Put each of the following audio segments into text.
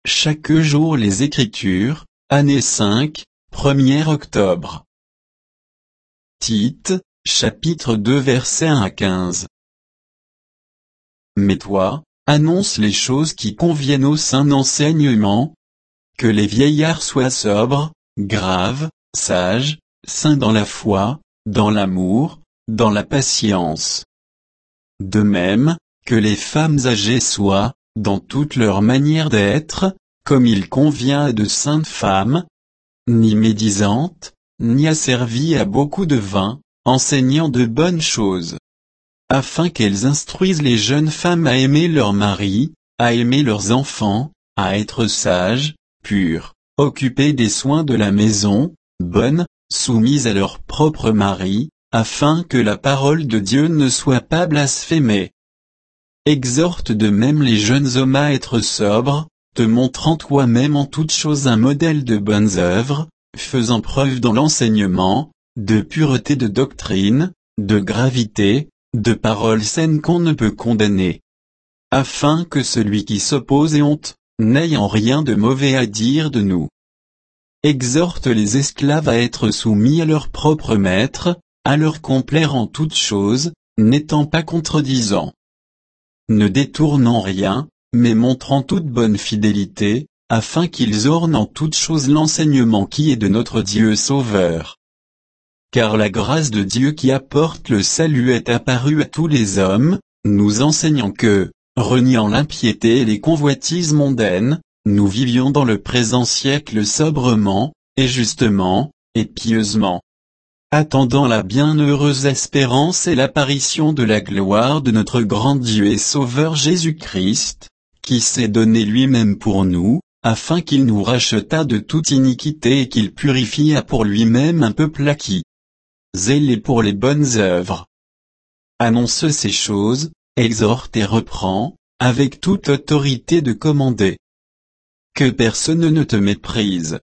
chaque jour les Écritures, année 5, 1er octobre. Tite, chapitre 2 versets 1 à 15. Mais toi, annonce les choses qui conviennent au saint enseignement, que les vieillards soient sobres, graves, sages, saints dans la foi, dans l'amour, dans la patience. De même, que les femmes âgées soient, dans toute leur manière d'être, comme il convient à de saintes femmes, ni médisantes, ni asservies à beaucoup de vin, enseignant de bonnes choses, afin qu'elles instruisent les jeunes femmes à aimer leurs maris, à aimer leurs enfants, à être sages, pures, occupées des soins de la maison, bonnes, soumises à leur propre mari, afin que la parole de Dieu ne soit pas blasphémée. Exhorte de même les jeunes hommes à être sobres, te montrant toi-même en toutes choses un modèle de bonnes œuvres, faisant preuve dans l'enseignement, de pureté de doctrine, de gravité, de paroles saines qu'on ne peut condamner. Afin que celui qui s'oppose ait honte, n'aie en rien de mauvais à dire de nous. Exhorte les esclaves à être soumis à leur propre maître, à leur complaire en toutes choses, n'étant pas contredisants, ne détournant rien, mais montrant toute bonne fidélité, afin qu'ils ornent en toutes choses l'enseignement qui est de notre Dieu Sauveur. Car la grâce de Dieu qui apporte le salut est apparue à tous les hommes, nous enseignant que, reniant l'impiété et les convoitises mondaines, nous vivions dans le présent siècle sobrement, et justement, et pieusement, attendant la bienheureuse espérance et l'apparition de la gloire de notre grand Dieu et Sauveur Jésus-Christ, qui s'est donné lui-même pour nous, afin qu'il nous rachetât de toute iniquité et qu'il purifiât pour lui-même un peuple acquis, zélé pour les bonnes œuvres. Annonce ces choses, exhorte et reprend, avec toute autorité de commander. Que personne ne te méprise.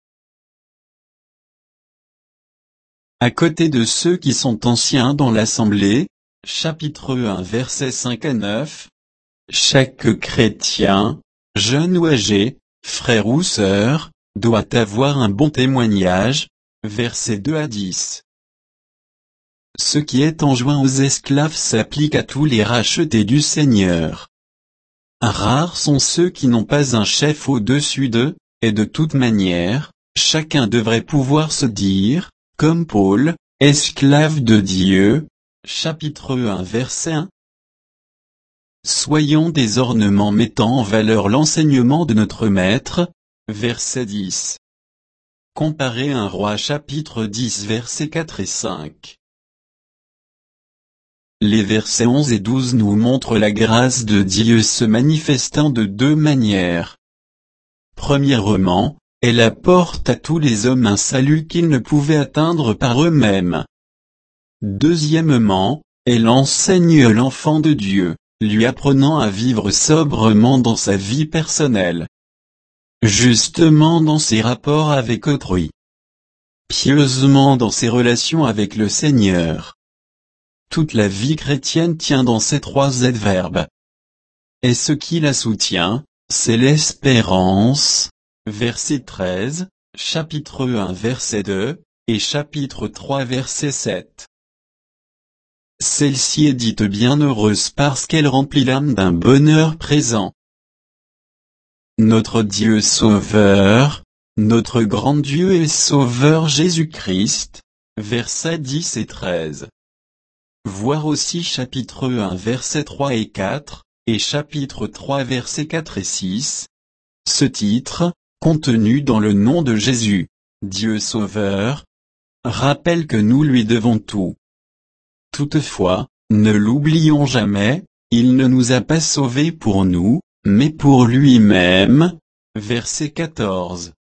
À côté de ceux qui sont anciens dans l'assemblée, chapitre 1 versets 5 à 9, chaque chrétien, jeune ou âgé, frère ou sœur, doit avoir un bon témoignage, versets 2 à 10. Ce qui est enjoint aux esclaves s'applique à tous les rachetés du Seigneur. Rares sont ceux qui n'ont pas un chef au-dessus d'eux, et de toute manière, chacun devrait pouvoir se dire, comme Paul, esclave de Dieu, chapitre 1 verset 1. Soyons des ornements mettant en valeur l'enseignement de notre Maître, verset 10. Comparez 1 Roi chapitre 10 versets 4 et 5. Les versets 11 et 12 nous montrent la grâce de Dieu se manifestant de deux manières. Premièrement, elle apporte à tous les hommes un salut qu'ils ne pouvaient atteindre par eux-mêmes. Deuxièmement, elle enseigne l'enfant de Dieu, lui apprenant à vivre sobrement dans sa vie personnelle, justement dans ses rapports avec autrui, pieusement dans ses relations avec le Seigneur. Toute la vie chrétienne tient dans ces trois adverbes. Et ce qui la soutient, c'est l'espérance, verset 13, chapitre 1 verset 2, et chapitre 3 verset 7. Celle-ci est dite bienheureuse parce qu'elle remplit l'âme d'un bonheur présent. Notre Dieu Sauveur, notre grand Dieu et Sauveur Jésus-Christ, versets 10 et 13. Voir aussi chapitre 1 versets 3 et 4, et chapitre 3 versets 4 et 6. Ce titre, contenu dans le nom de Jésus, Dieu Sauveur, rappelle que nous lui devons tout. Toutefois, ne l'oublions jamais, il ne nous a pas sauvés pour nous, mais pour lui-même. Verset 14.